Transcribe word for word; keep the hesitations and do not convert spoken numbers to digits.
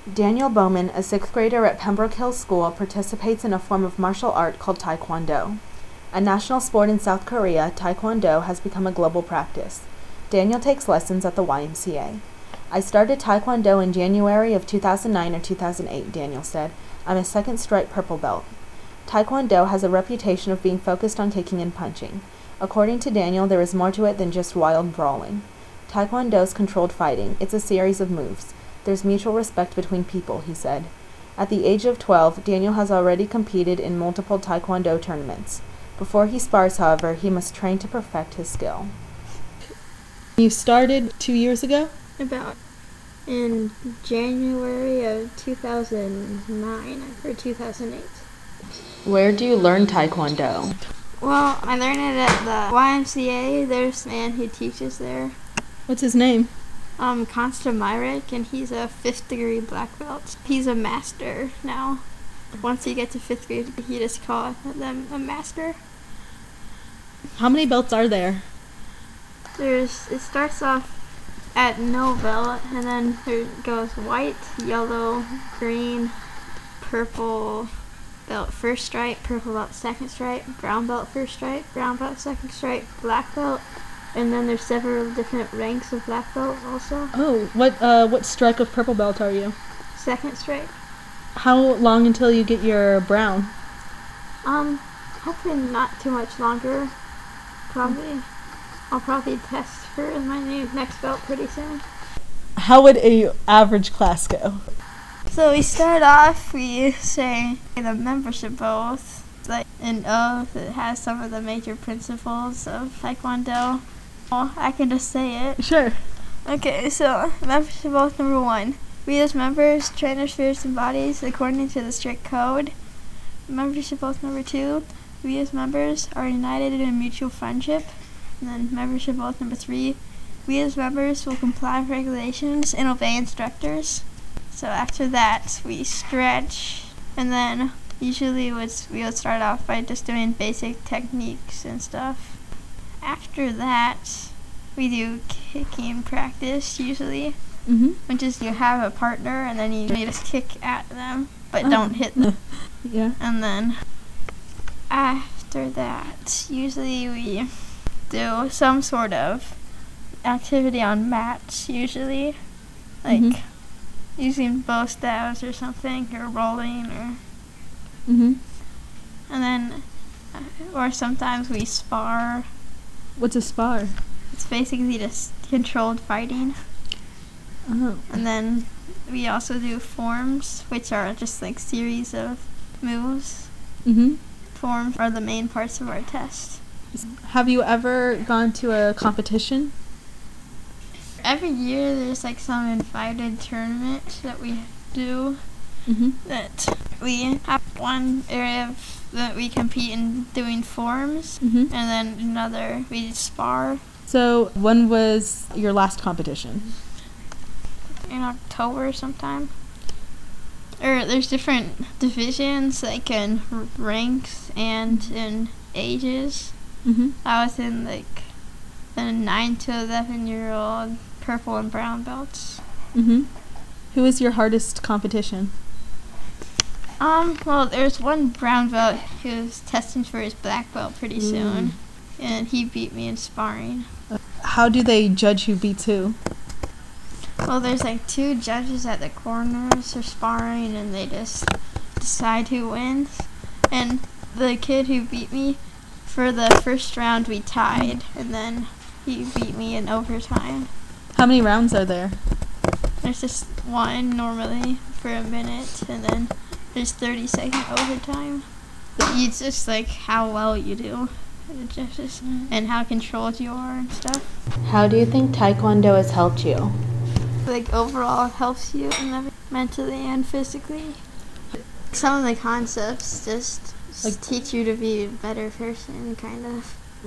Daniel Bowman, a sixth grader at Pembroke Hills School, participates in a form of martial art called Taekwondo. A national sport in South Korea, Taekwondo has become a global practice. Daniel takes lessons at the Y M C A. I started Taekwondo in January of two thousand nine or two thousand eight, Daniel said. I'm a second stripe purple belt. Taekwondo has a reputation of being focused on kicking and punching. According to Daniel, there is more to it than just wild brawling. Taekwondo's controlled fighting. It's a series of moves. There's mutual respect between people, he said. At the age of twelve, Daniel has already competed in multiple Taekwondo tournaments. Before he spars, however, he must train to perfect his skill. You started two years ago? About in January of two thousand nine or two thousand eight. Where do you learn Taekwondo? Well, I learned it at the Y M C A. There's a man who teaches there. What's his name? Um, Konsta Myrick, and he's a fifth degree black belt. He's a master now. Once you get to fifth grade, he just call them a master. How many belts are there? There's, it starts off at no belt, and then there goes white, yellow, green, purple belt first stripe, purple belt second stripe, brown belt first stripe, brown belt second stripe, black belt, and then there's several different ranks of black belt also. Oh, what uh, what stripe of purple belt are you? Second stripe. How long until you get your brown? Um, hopefully not too much longer. Probably, I'll probably test for my new next belt pretty soon. How would a average class go? So we start off, we say the membership oath, like an oath that has some of the major principles of Taekwondo. Well, I can just say it. Sure. Okay, so membership oath number one. We as members train our spirits and bodies according to the strict code. Membership oath number two. We as members are united in a mutual friendship. And then membership oath number three. We as members will comply with regulations and obey instructors. So after that, we stretch, and then usually we would start off by just doing basic techniques and stuff. After that, we do kicking practice usually, Mm-hmm. which is you have a partner and then you just kick at them, but Oh. don't hit them. Yeah. And then after that, usually we do some sort of activity on mats, usually, like Mhm. using bow staves or something, or rolling, or Mm-hmm. and then, uh, or sometimes we spar. What's a spar? It's basically just controlled fighting. Oh. And then we also do forms, which are just like series of moves. Mm-hmm. Forms are the main parts of our test. Have you ever gone to a competition? Every year there's like some invited tournament that we do. Mm-hmm. That we have one area of, that we compete in doing forms, Mm-hmm. and then another we spar. So when was your last competition? In October sometime. Or there's different divisions, like in r- ranks and in ages. Mm-hmm. I was in like the nine to eleven year old purple and brown belts. Mm-hmm. Who was your hardest competition? Um, well, there's one brown belt who's testing for his black belt pretty Mm. soon, and he beat me in sparring. How do they judge who beats who? Well, there's like two judges at the corners for sparring, and they just decide who wins. And the kid who beat me, for the first round we tied, and then he beat me in overtime. How many rounds are there? There's just one normally for a minute, and then there's thirty second overtime. It's just like how well you do, the judges, and how controlled you are and stuff. How do you think Taekwondo has helped you? Like overall, it helps you in every- mentally and physically. Some of the concepts just, just Like- teach you to be a better person, kind of.